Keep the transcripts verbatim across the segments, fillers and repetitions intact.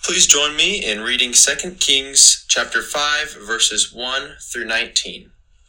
Please join me in reading Second Kings chapter five, verses one through nineteen.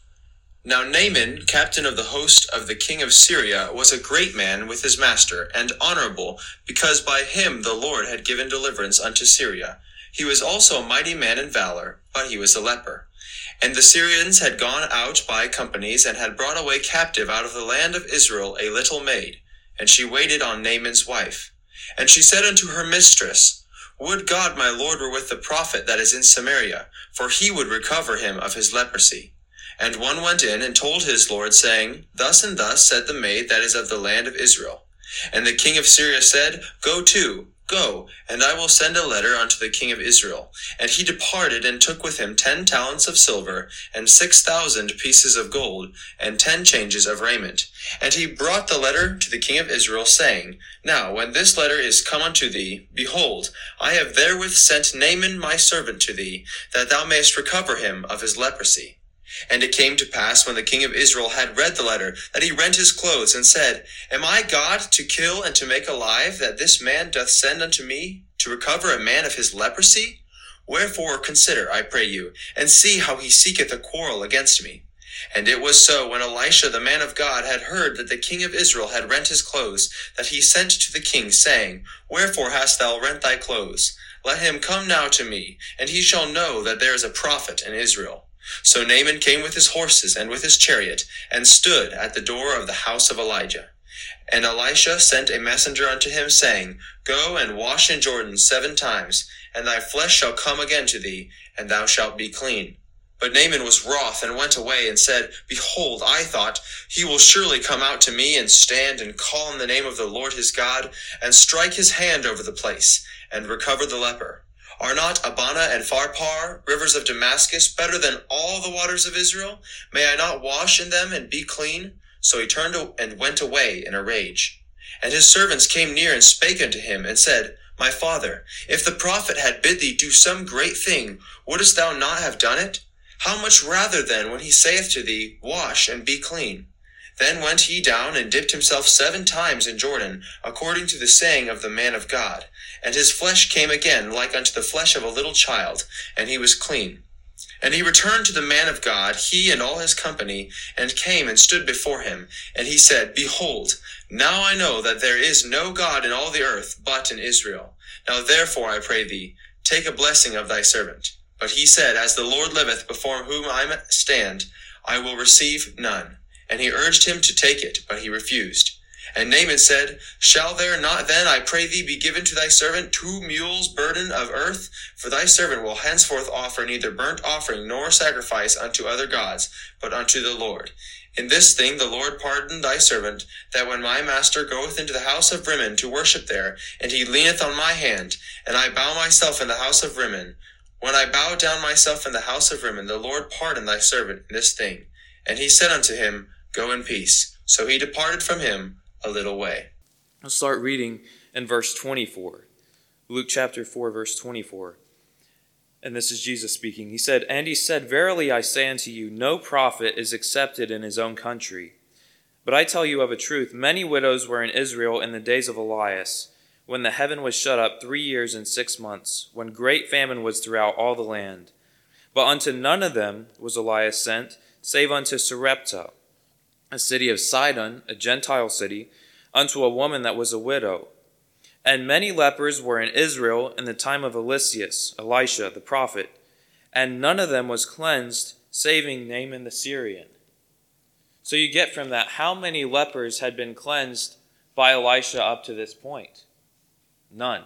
Now Naaman, captain of the host of the king of Syria, was a great man with his master, and honorable, because by him the Lord had given deliverance unto Syria. He was also a mighty man in valor, but he was a leper. And the Syrians had gone out by companies, and had brought away captive out of the land of Israel a little maid, and she waited on Naaman's wife. And she said unto her mistress, Would God my Lord were with the prophet that is in Samaria, for he would recover him of his leprosy. And one went in and told his lord, saying, Thus and thus said the maid that is of the land of Israel. And the king of Syria said, Go to, go, and I will send a letter unto the king of Israel. And he departed, and took with him ten talents of silver, and six thousand pieces of gold, and ten changes of raiment. And he brought the letter to the king of Israel, saying, Now when this letter is come unto thee, behold, I have therewith sent Naaman my servant to thee, that thou mayest recover him of his leprosy. And it came to pass, when the king of Israel had read the letter, that he rent his clothes, and said, Am I God to kill and to make alive, that this man doth send unto me, to recover a man of his leprosy? Wherefore consider, I pray you, and see how he seeketh a quarrel against me. And it was so, when Elisha the man of God had heard that the king of Israel had rent his clothes, that he sent to the king, saying, Wherefore hast thou rent thy clothes? Let him come now to me, and he shall know that there is a prophet in Israel. So Naaman came with his horses and with his chariot, and stood at the door of the house of Elijah. And Elisha sent a messenger unto him, saying, Go and wash in Jordan seven times, and thy flesh shall come again to thee, and thou shalt be clean. But Naaman was wroth, and went away, and said, Behold, I thought, he will surely come out to me, and stand, and call on the name of the Lord his God, and strike his hand over the place, and recover the leper. Are not Abana and Pharpar, rivers of Damascus, better than all the waters of Israel? May I not wash in them and be clean? So he turned and went away in a rage. And his servants came near and spake unto him, and said, My father, if the prophet had bid thee do some great thing, wouldest thou not have done it? How much rather then, when he saith to thee, Wash and be clean? Then went he down and dipped himself seven times in Jordan, according to the saying of the man of God. And his flesh came again like unto the flesh of a little child, and he was clean. And he returned to the man of God, he and all his company, and came and stood before him. And he said, Behold, now I know that there is no God in all the earth but in Israel. Now therefore, I pray thee, take a blessing of thy servant. But he said, As the Lord liveth, before whom I stand, I will receive none. And he urged him to take it, but he refused. And Naaman said, Shall there not then, I pray thee, be given to thy servant two mules' burden of earth? For thy servant will henceforth offer neither burnt offering nor sacrifice unto other gods, but unto the Lord. In this thing the Lord pardon thy servant, that when my master goeth into the house of Rimmon to worship there, and he leaneth on my hand, and I bow myself in the house of Rimmon, when I bow down myself in the house of Rimmon, the Lord pardon thy servant in this thing. And he said unto him, Go in peace. So he departed from him a little way. I'll start reading in verse twenty-four. Luke chapter four, verse twenty-four. And this is Jesus speaking. He said, And he said, Verily I say unto you, no prophet is accepted in his own country. But I tell you of a truth, many widows were in Israel in the days of Elias, when the heaven was shut up three years and six months, when great famine was throughout all the land. But unto none of them was Elias sent, save unto Sarepta, a city of Sidon, a Gentile city, unto a woman that was a widow. And many lepers were in Israel in the time of Eliseus, Elisha the prophet, and none of them was cleansed, saving Naaman the Syrian. So you get from that how many lepers had been cleansed by Elisha up to this point? None.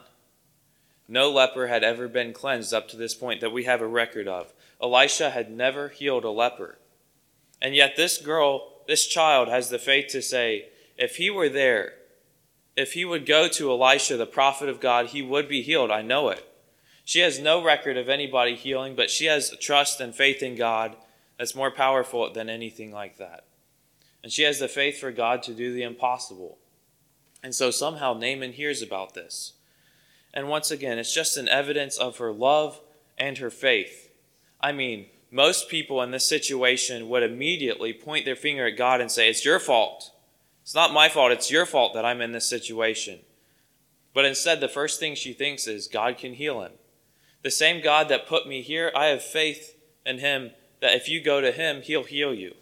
No leper had ever been cleansed up to this point that we have a record of. Elisha had never healed a leper. And yet this girl, this child, has the faith to say, if he were there, if he would go to Elisha, the prophet of God, he would be healed. I know it. She has no record of anybody healing, but she has trust and faith in God that's more powerful than anything like that. And she has the faith for God to do the impossible. And so somehow Naaman hears about this. And once again, it's just an evidence of her love and her faith. I mean, most people in this situation would immediately point their finger at God and say, it's your fault. It's not my fault. It's your fault that I'm in this situation. But instead, the first thing she thinks is God can heal him. The same God that put me here, I have faith in him that if you go to him, he'll heal you.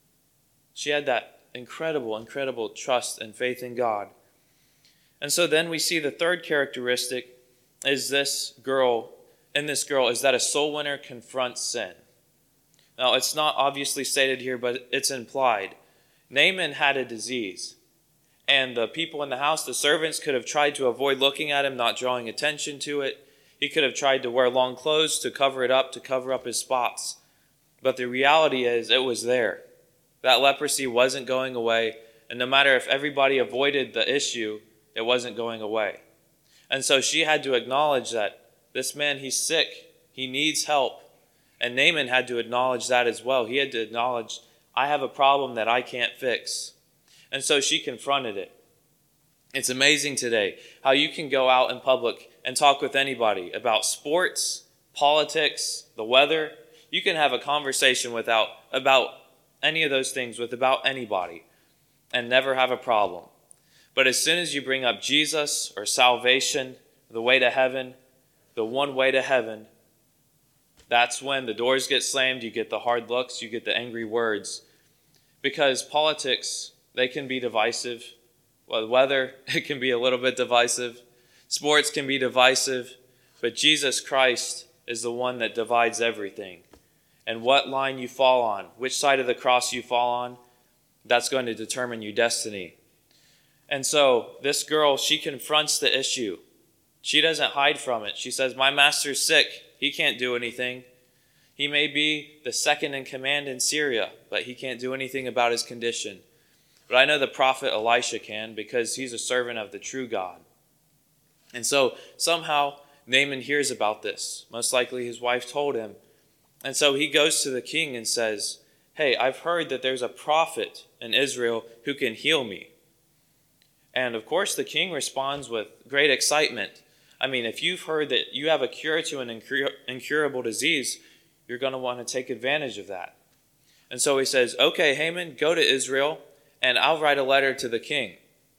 She had that incredible, incredible trust and faith in God. And so then we see the third characteristic is this girl, in this girl, is that a soul winner confronts sin. Now, it's not obviously stated here, but it's implied. Naaman had a disease, and the people in the house, the servants, could have tried to avoid looking at him, not drawing attention to it. He could have tried to wear long clothes to cover it up, to cover up his spots. But the reality is, it was there. That leprosy wasn't going away, and no matter if everybody avoided the issue, it wasn't going away. And so she had to acknowledge that this man, he's sick, he needs help. And Naaman had to acknowledge that as well. He had to acknowledge, I have a problem that I can't fix. And so she confronted it. It's amazing today how you can go out in public and talk with anybody about sports, politics, the weather. You can have a conversation without about any of those things with about anybody and never have a problem. But as soon as you bring up Jesus or salvation, the way to heaven, the one way to heaven, that's when the doors get slammed, you get the hard looks, you get the angry words. Because politics, they can be divisive. Well, weather, it can be a little bit divisive. Sports can be divisive. But Jesus Christ is the one that divides everything. And what line you fall on, which side of the cross you fall on, that's going to determine your destiny. And so this girl, she confronts the issue. She doesn't hide from it. She says, my master's sick. He can't do anything. He may be the second in command in Syria, but he can't do anything about his condition. But I know the prophet Elisha can, because he's a servant of the true God. And so somehow Naaman hears about this. Most likely his wife told him. And so he goes to the king and says, hey, I've heard that there's a prophet in Israel who can heal me. And of course the king responds with great excitement. I mean, if you've heard that you have a cure to an incur- incurable disease, you're going to want to take advantage of that. And so he says, okay, Haman, go to Israel, and I'll write a letter to the king.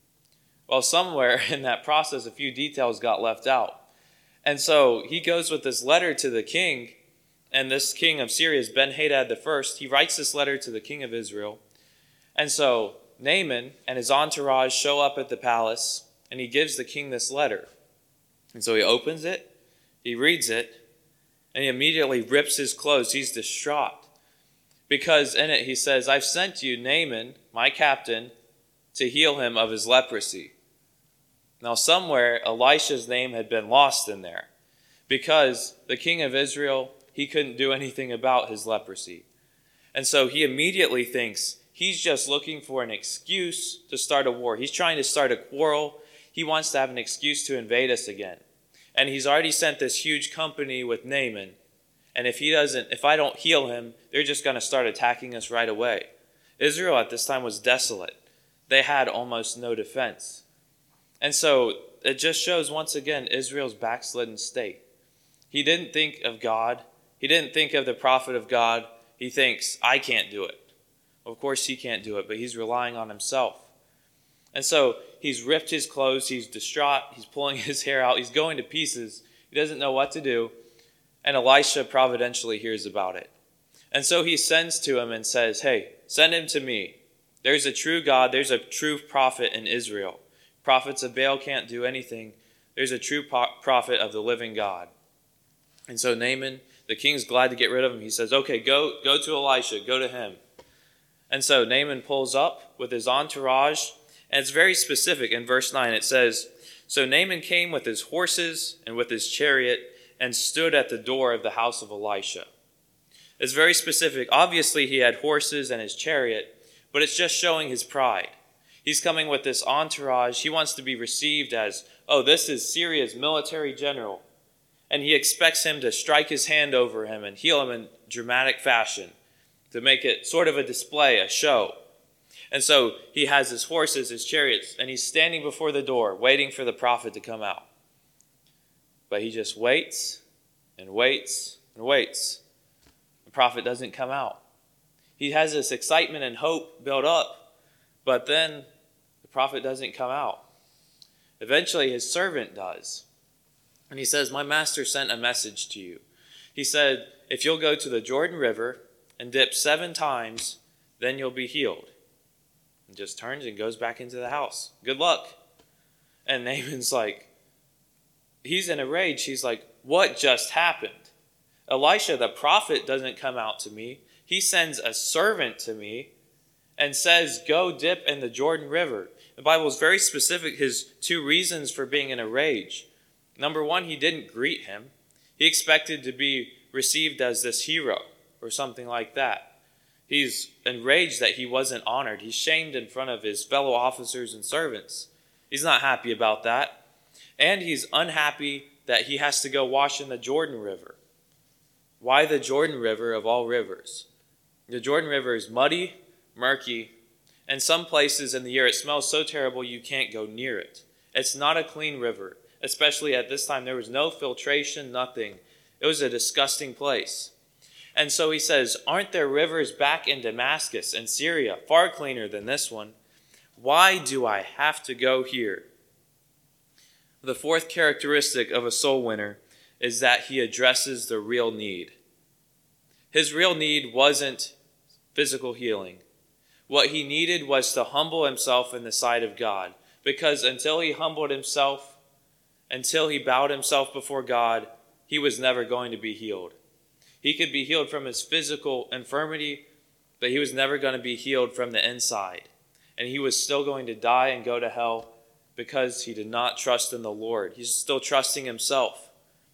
Well, somewhere in that process, a few details got left out. And so he goes with this letter to the king, and this king of Syria is Ben-Hadad the first. He writes this letter to the king of Israel. And so Naaman and his entourage show up at the palace, and he gives the king this letter. And so he opens it, he reads it, and he immediately rips his clothes. He's distraught. Because in it he says, I've sent you, Naaman, my captain, to heal him of his leprosy. Now somewhere Elisha's name had been lost in there, because the king of Israel, he couldn't do anything about his leprosy. And so he immediately thinks he's just looking for an excuse to start a war. He's trying to start a quarrel. He wants to have an excuse to invade us again. And he's already sent this huge company with Naaman. And if he doesn't, if I don't heal him, they're just going to start attacking us right away. Israel at this time was desolate. They had almost no defense. And so it just shows once again Israel's backslidden state. He didn't think of God. He didn't think of the prophet of God. He thinks, I can't do it. Of course he can't do it, but he's relying on himself. And so he's ripped his clothes. He's distraught. He's pulling his hair out. He's going to pieces. He doesn't know what to do. And Elisha providentially hears about it. And so he sends to him and says, hey, send him to me. There's a true God. There's a true prophet in Israel. Prophets of Baal can't do anything. There's a true prophet of the living God. And so Naaman, the king's glad to get rid of him. He says, okay, go, go to Elisha. Go to him. And so Naaman pulls up with his entourage. And it's very specific. In verse nine, it says, so Naaman came with his horses and with his chariot and stood at the door of the house of Elisha. It's very specific. Obviously, he had horses and his chariot, but it's just showing his pride. He's coming with this entourage. He wants to be received as, oh, this is Syria's military general. And he expects him to strike his hand over him and heal him in dramatic fashion to make it sort of a display, a show. And so he has his horses, his chariots, and he's standing before the door waiting for the prophet to come out. But he just waits and waits and waits. The prophet doesn't come out. He has this excitement and hope built up, but then the prophet doesn't come out. Eventually, his servant does. And he says, my master sent a message to you. He said, if you'll go to the Jordan River and dip seven times, then you'll be healed. And just turns and goes back into the house. Good luck. And Naaman's like, he's in a rage. He's like, what just happened? Elisha, the prophet, doesn't come out to me. He sends a servant to me and says, go dip in the Jordan River. The Bible is very specific, his two reasons for being in a rage. Number one, he didn't greet him. He expected to be received as this hero or something like that. He's enraged that he wasn't honored. He's shamed in front of his fellow officers and servants. He's not happy about that. And he's unhappy that he has to go wash in the Jordan River. Why the Jordan River of all rivers? The Jordan River is muddy, murky, and some places in the year it smells so terrible you can't go near it. It's not a clean river. Especially at this time, there was no filtration, nothing. It was a disgusting place. And so he says, aren't there rivers back in Damascus and Syria, far cleaner than this one? Why do I have to go here? The fourth characteristic of a soul winner is that he addresses the real need. His real need wasn't physical healing. What he needed was to humble himself in the sight of God. Because until he humbled himself, until he bowed himself before God, he was never going to be healed. He could be healed from his physical infirmity, but he was never going to be healed from the inside. And he was still going to die and go to hell because he did not trust in the Lord. He's still trusting himself.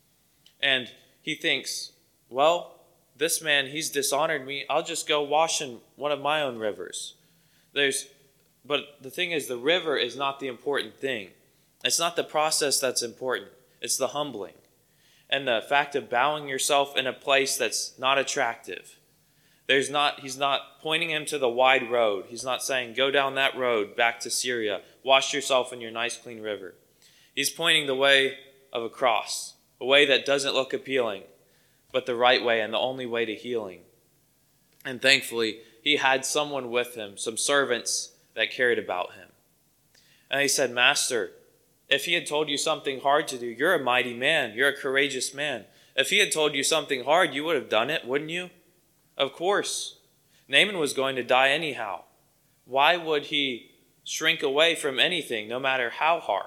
And he thinks, well, this man, he's dishonored me. I'll just go wash in one of my own rivers. There's, but the thing is, the river is not the important thing. It's not the process that's important. It's the humbling. And the fact of bowing yourself in a place that's not attractive. There's not, he's not pointing him to the wide road. He's not saying, go down that road back to Syria. Wash yourself in your nice clean river. He's pointing the way of a cross. A way that doesn't look appealing, but the right way and the only way to healing. And thankfully, he had someone with him, some servants that cared about him. And he said, Master, if he had told you something hard to do, you're a mighty man. You're a courageous man. If he had told you something hard, you would have done it, wouldn't you? Of course. Naaman was going to die anyhow. Why would he shrink away from anything, no matter how hard?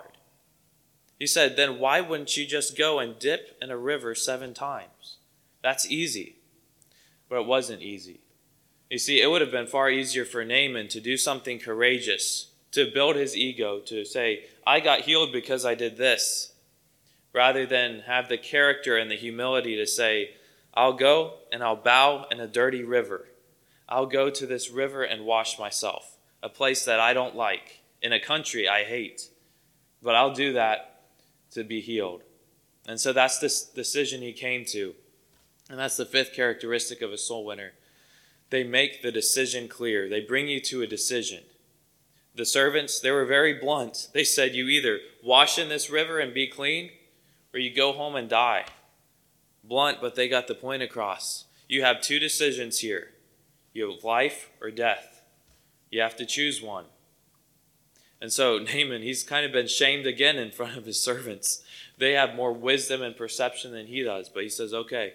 He said, then why wouldn't you just go and dip in a river seven times? That's easy. But it wasn't easy. You see, it would have been far easier for Naaman to do something courageous, to build his ego, to say, I got healed because I did this, rather than have the character and the humility to say, I'll go and I'll bow in a dirty river. I'll go to this river and wash myself, a place that I don't like, in a country I hate. But I'll do that to be healed. And so that's this decision he came to. And that's the fifth characteristic of a soul winner. They make the decision clear. They bring you to a decision. The servants, they were very blunt. They said, you either wash in this river and be clean, or you go home and die. Blunt, but they got the point across. You have two decisions here. You have life or death. You have to choose one. And so Naaman, he's kind of been shamed again in front of his servants. They have more wisdom and perception than he does. But he says, okay,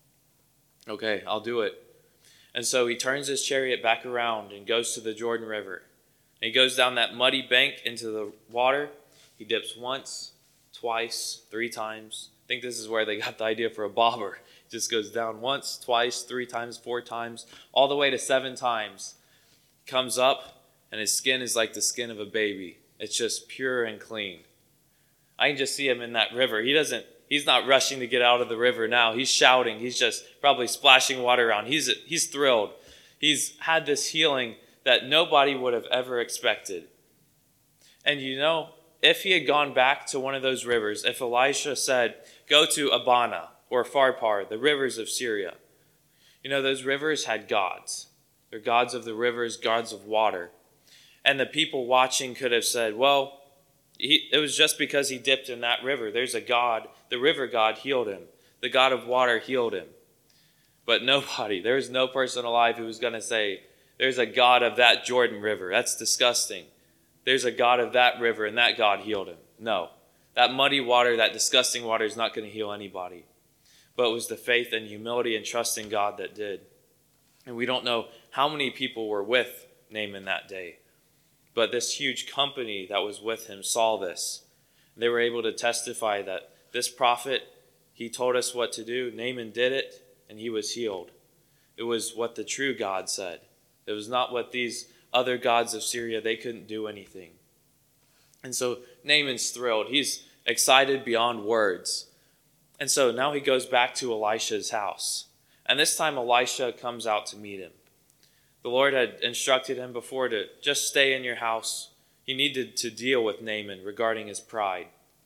okay, I'll do it. And so he turns his chariot back around and goes to the Jordan River. And he goes down that muddy bank into the water. He dips once, twice, three times. I think this is where they got the idea for a bobber. He just goes down once, twice, three times, four times, all the way to seven times. Comes up, and his skin is like the skin of a baby. It's just pure and clean. I can just see him in that river. He doesn't, he's not rushing to get out of the river now. He's shouting. He's just probably splashing water around. He's, he's thrilled. He's had this healing that nobody would have ever expected. And you know, if he had gone back to one of those rivers, if Elisha said, go to Abana or Pharpar, the rivers of Syria, you know, those rivers had gods. They're gods of the rivers, gods of water. And the people watching could have said, well, he, it was just because he dipped in that river. There's a god. The river god healed him. The god of water healed him. But nobody, there was no person alive who was going to say, there's a god of that Jordan River. That's disgusting. There's a god of that river, and that God healed him. No. That muddy water, that disgusting water is not going to heal anybody. But it was the faith and humility and trust in God that did. And we don't know how many people were with Naaman that day. But this huge company that was with him saw this. They were able to testify that this prophet, he told us what to do. Naaman did it, and he was healed. It was what the true God said. It was not what these other gods of Syria, they couldn't do anything. And so Naaman's thrilled. He's excited beyond words. And so now he goes back to Elisha's house. And this time Elisha comes out to meet him. The Lord had instructed him before to just stay in your house. He needed to deal with Naaman regarding his pride.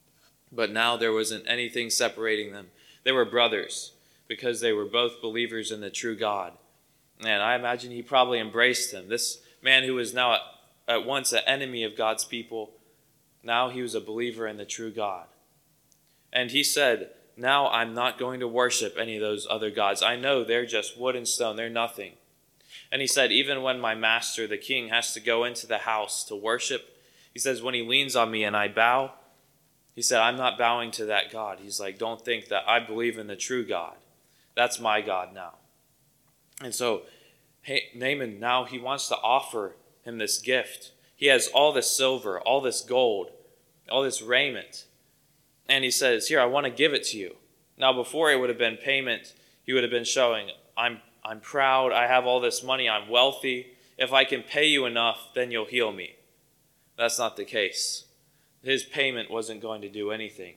But now there wasn't anything separating them. They were brothers because they were both believers in the true God. And I imagine he probably embraced him. This man who was now at, at once an enemy of God's people, now he was a believer in the true God. And he said, now I'm not going to worship any of those other gods. I know they're just wood and stone. They're nothing. And he said, even when my master, the king, has to go into the house to worship, he says, when he leans on me and I bow, he said, I'm not bowing to that God. He's like, don't think that I believe in the true God. That's my God now. And so hey, Naaman, now he wants to offer him this gift. He has all this silver, all this gold, all this raiment. And he says, here, I want to give it to you. Now, before it would have been payment, he would have been showing, I'm I'm proud, I have all this money, I'm wealthy. If I can pay you enough, then you'll heal me. That's not the case. His payment wasn't going to do anything.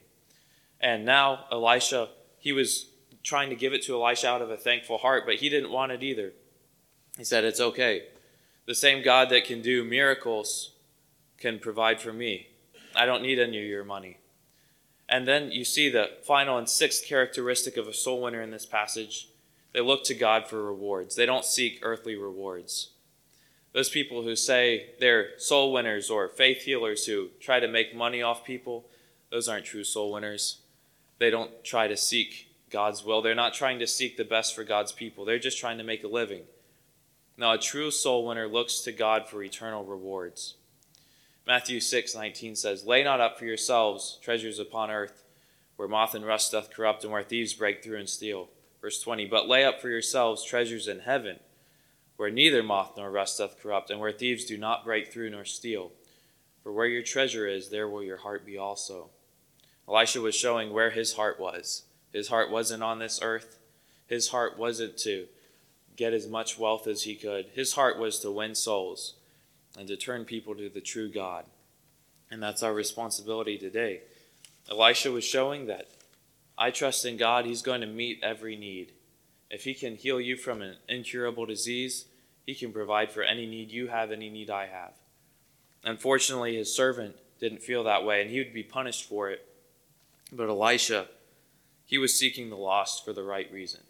And now Elisha, he was trying to give it to Elisha out of a thankful heart, but he didn't want it either. He said, it's okay. The same God that can do miracles can provide for me. I don't need any of your money. And then you see the final and sixth characteristic of a soul winner in this passage. They look to God for rewards. They don't seek earthly rewards. Those people who say they're soul winners or faith healers who try to make money off people, those aren't true soul winners. They don't try to seek God's will. They're not trying to seek the best for God's people. They're just trying to make a living. Now, a true soul winner looks to God for eternal rewards. Matthew six nineteen says, lay not up for yourselves treasures upon earth, where moth and rust doth corrupt, and where thieves break through and steal. Verse twenty, but lay up for yourselves treasures in heaven, where neither moth nor rust doth corrupt, and where thieves do not break through nor steal. For where your treasure is, there will your heart be also. Elisha was showing where his heart was. His heart wasn't on this earth. His heart wasn't to get as much wealth as he could. His heart was to win souls and to turn people to the true God. And that's our responsibility today. Elisha was showing that I trust in God. He's going to meet every need. If he can heal you from an incurable disease, he can provide for any need you have, any need I have. Unfortunately, his servant didn't feel that way, and he would be punished for it. But Elisha, he was seeking the lost for the right reason.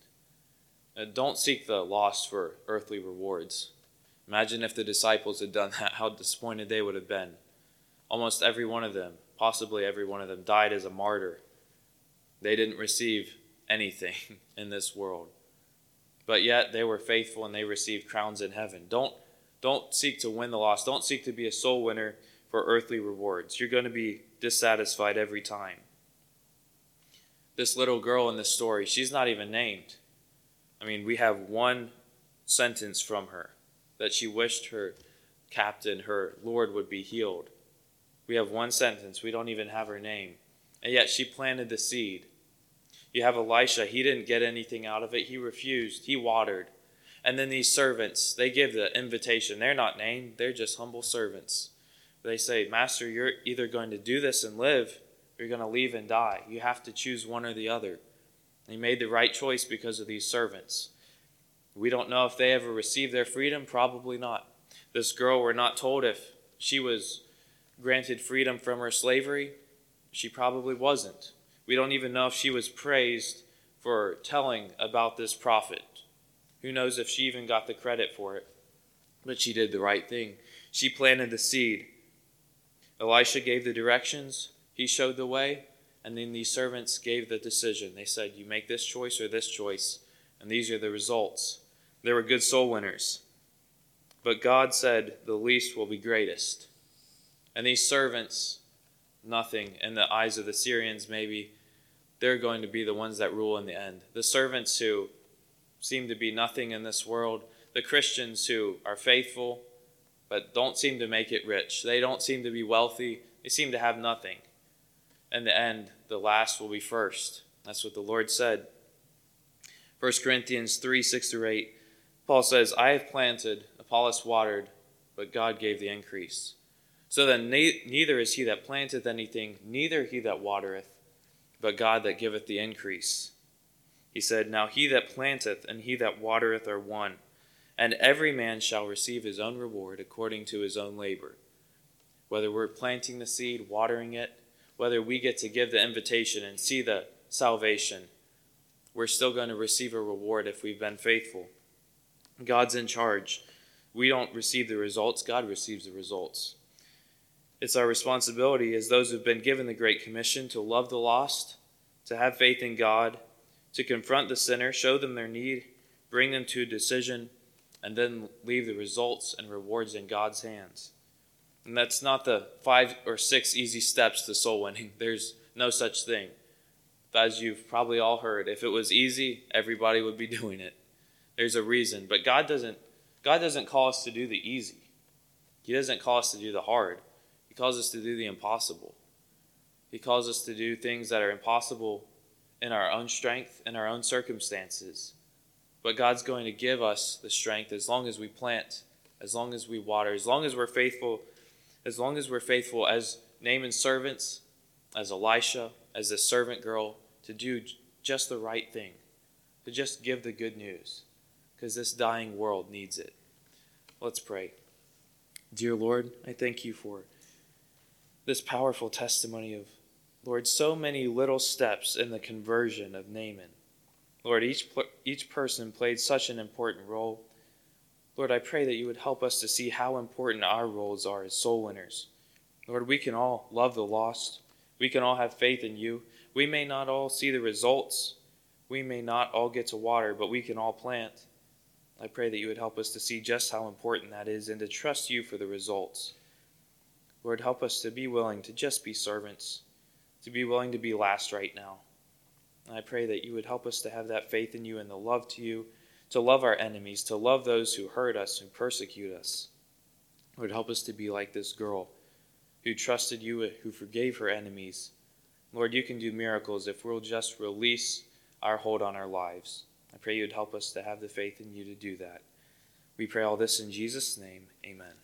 And don't seek the lost for earthly rewards. Imagine if the disciples had done that, how disappointed they would have been. Almost every one of them, possibly every one of them, died as a martyr. They didn't receive anything in this world. But yet they were faithful and they received crowns in heaven. Don't, don't seek to win the lost. Don't seek to be a soul winner for earthly rewards. You're going to be dissatisfied every time. This little girl in this story, she's not even named. I mean, we have one sentence from her, that she wished her captain, her Lord, would be healed. We have one sentence. We don't even have her name. And yet she planted the seed. You have Elisha. He didn't get anything out of it. He refused. He watered. And then these servants, they give the invitation. They're not named. They're just humble servants. They say, Master, you're either going to do this and live, or you're going to leave and die. You have to choose one or the other. And he made the right choice because of these servants. We don't know if they ever received their freedom. Probably not. This girl, we're not told if she was granted freedom from her slavery. She probably wasn't. We don't even know if she was praised for telling about this prophet. Who knows if she even got the credit for it. But she did the right thing. She planted the seed. Elisha gave the directions. He showed the way. And then these servants gave the decision. They said, you make this choice or this choice. And these are the results. They were good soul winners. But God said, the least will be greatest. And these servants, nothing in the eyes of the Syrians, maybe they're going to be the ones that rule in the end. The servants who seem to be nothing in this world, the Christians who are faithful but don't seem to make it rich. They don't seem to be wealthy. They seem to have nothing. In the end, the last will be first. That's what the Lord said. First Corinthians three, six through eight, Paul says, I have planted, Apollos watered, but God gave the increase. So then ne- neither is he that planteth anything, neither he that watereth, but God that giveth the increase. He said, Now he that planteth and he that watereth are one, and every man shall receive his own reward according to his own labor. Whether we're planting the seed, watering it, whether we get to give the invitation and see the salvation, we're still going to receive a reward if we've been faithful. God's in charge. We don't receive the results. God receives the results. It's our responsibility as those who've been given the Great Commission to love the lost, to have faith in God, to confront the sinner, show them their need, bring them to a decision, and then leave the results and rewards in God's hands. And that's not the five or six easy steps to soul winning. There's no such thing. As you've probably all heard, if it was easy, everybody would be doing it. There's a reason. But God doesn't, God doesn't call us to do the easy. He doesn't call us to do the hard. He calls us to do the impossible. He calls us to do things that are impossible in our own strength, in our own circumstances. But God's going to give us the strength as long as we plant, as long as we water, as long as we're faithful, as long as we're faithful as Naaman's servants, as Elisha, as the servant girl, to do just the right thing, to just give the good news, because this dying world needs it. Let's pray. Dear Lord, I thank you for this powerful testimony of, Lord, so many little steps in the conversion of Naaman. Lord, each each person played such an important role. Lord, I pray that you would help us to see how important our roles are as soul winners. Lord, we can all love the lost. We can all have faith in you. We may not all see the results. We may not all get to water, but we can all plant. I pray that you would help us to see just how important that is and to trust you for the results. Lord, help us to be willing to just be servants, to be willing to be last right now. And I pray that you would help us to have that faith in you and the love to you, to love our enemies, to love those who hurt us and persecute us. Lord, help us to be like this girl who trusted you, who forgave her enemies. Lord, you can do miracles if we'll just release our hold on our lives. I pray you would help us to have the faith in you to do that. We pray all this in Jesus' name. Amen.